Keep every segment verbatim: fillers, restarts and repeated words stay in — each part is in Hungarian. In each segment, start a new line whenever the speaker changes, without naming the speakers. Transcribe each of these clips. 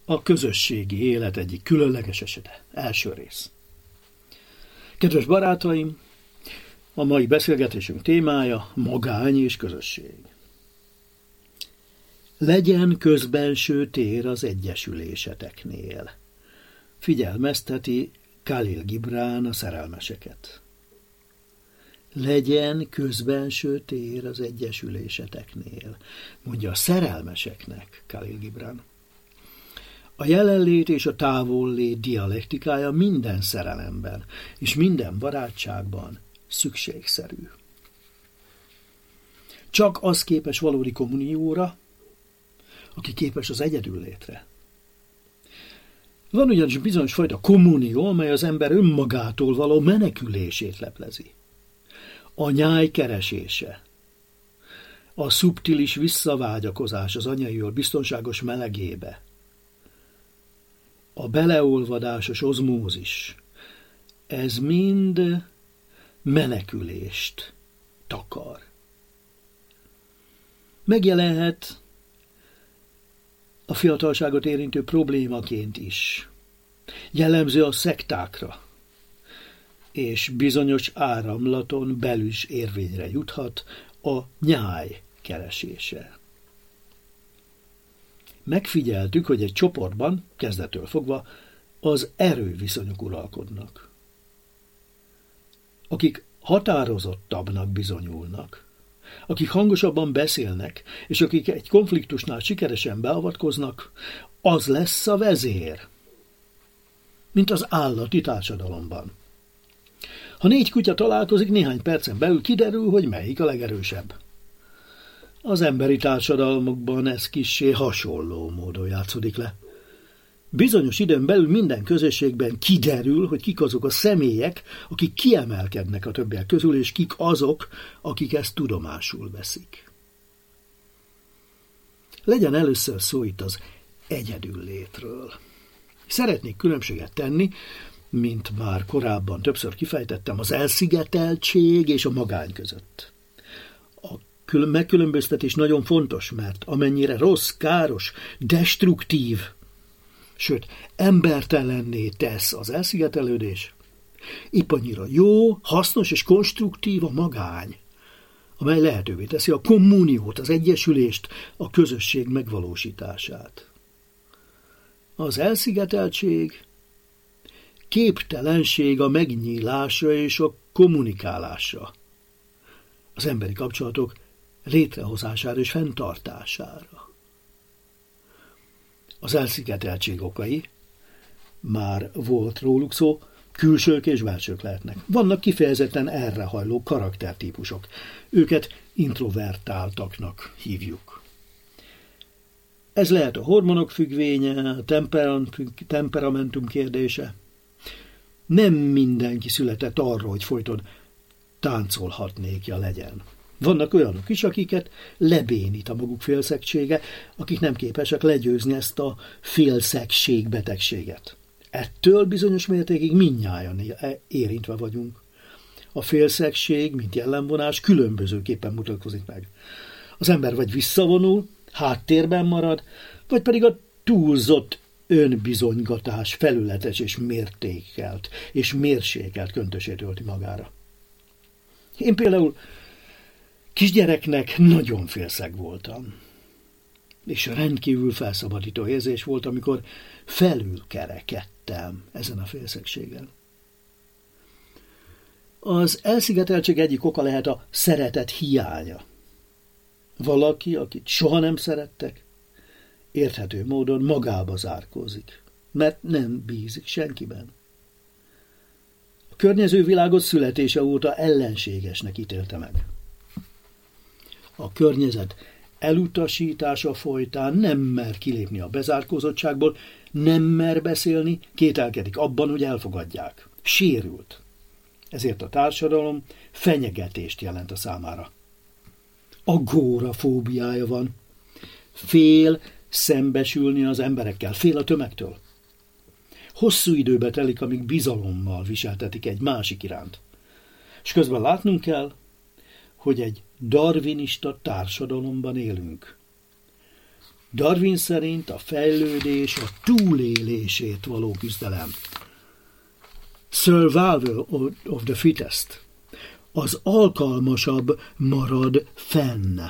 A közösségi élet egyik különleges esete. Első rész. Kedves barátaim, a mai beszélgetésünk témája magány és közösség. Legyen közbenső tér az egyesüléseteknél. Figyelmezteti Khalil Gibran a szerelmeseket. Legyen közbenső tér az egyesüléseteknél, mondja a szerelmeseknek Khalil Gibran. A jelenlét és a távollét dialektikája minden szerelemben és minden barátságban szükségszerű. Csak az képes valódi kommunióra, aki képes az egyedüllétre. Van ugyanis bizonyos fajta kommunió, amely az ember önmagától való menekülését leplezi. A nyáj keresése, a szubtilis visszavágyakozás az anyaiól biztonságos melegébe, a beleolvadásos ozmózis, ez mind menekülést takar. Megjelenhet a fiatalságot érintő problémaként is. Jellemző a szektákra, és bizonyos áramlaton belül is érvényre juthat a nyáj keresése. Megfigyeltük, hogy egy csoportban, kezdettől fogva, az erőviszonyok uralkodnak. Akik határozottabbnak bizonyulnak, akik hangosabban beszélnek, és akik egy konfliktusnál sikeresen beavatkoznak, az lesz a vezér, mint az állati társadalomban. Ha négy kutya találkozik, néhány percen belül kiderül, hogy melyik a legerősebb. Az emberi társadalmakban ez kissé hasonló módon játszódik le. Bizonyos időn belül minden közösségben kiderül, hogy kik azok a személyek, akik kiemelkednek a többiek közül, és kik azok, akik ezt tudomásul veszik. Legyen először szó itt az egyedüllétről. Szeretnék különbséget tenni, mint már korábban többször kifejtettem, az elszigeteltség és a magány között. A megkülönböztetés nagyon fontos, mert amennyire rossz, káros, destruktív, sőt, embertelenné tesz az elszigetelődés, épp annyira jó, hasznos és konstruktív a magány, amely lehetővé teszi a kommuniót, az egyesülést, a közösség megvalósítását. Az elszigeteltség képtelenség a megnyílásra és a kommunikálásra, az emberi kapcsolatok létrehozására és fenntartására. Az elszigeteltség okai, már volt róluk szó, külsők és belsők lehetnek. Vannak kifejezetten erre hajló karaktertípusok. Őket introvertáltaknak hívjuk. Ez lehet a hormonok függvénye, a temperamentum kérdése. Nem mindenki született arra, hogy folyton táncolhatnékja legyen. Vannak olyanok is, akiket lebénít a maguk félszegsége, akik nem képesek legyőzni ezt a félszegség betegséget. Ettől bizonyos mértékig mindnyájan érintve vagyunk. A félszegség, mint jellemvonás, különbözőképpen mutatkozik meg. Az ember vagy visszavonul, háttérben marad, vagy pedig a túlzott önbizonygatás felületes és mértékelt és mérsékelt köntösét ölti magára. Én például kisgyereknek nagyon félszeg voltam, és rendkívül felszabadító érzés volt, amikor felülkerekedtem ezen a félszegségen. Az elszigeteltség egyik oka lehet a szeretet hiánya. Valaki, akit soha nem szerettek, érthető módon magába zárkózik, mert nem bízik senkiben. A környező világot születése óta ellenségesnek ítélte meg. A környezet elutasítása folytán nem mer kilépni a bezárkózottságból, nem mer beszélni, kételkedik abban, hogy elfogadják. Sérült. Ezért a társadalom fenyegetést jelent a számára. Agórafóbiája van. Fél szembesülni az emberekkel, fél a tömegtől. Hosszú időbe telik, amíg bizalommal viseltetik egy másik iránt. És közben látnunk kell, hogy egy darwinista társadalomban élünk. Darwin szerint a fejlődés a túlélését való küzdelem. Survival of the fittest. Az alkalmasabb marad fenn.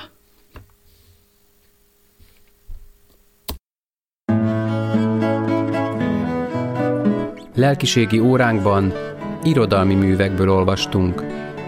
Lelkiségi óránkban irodalmi művekből olvastunk.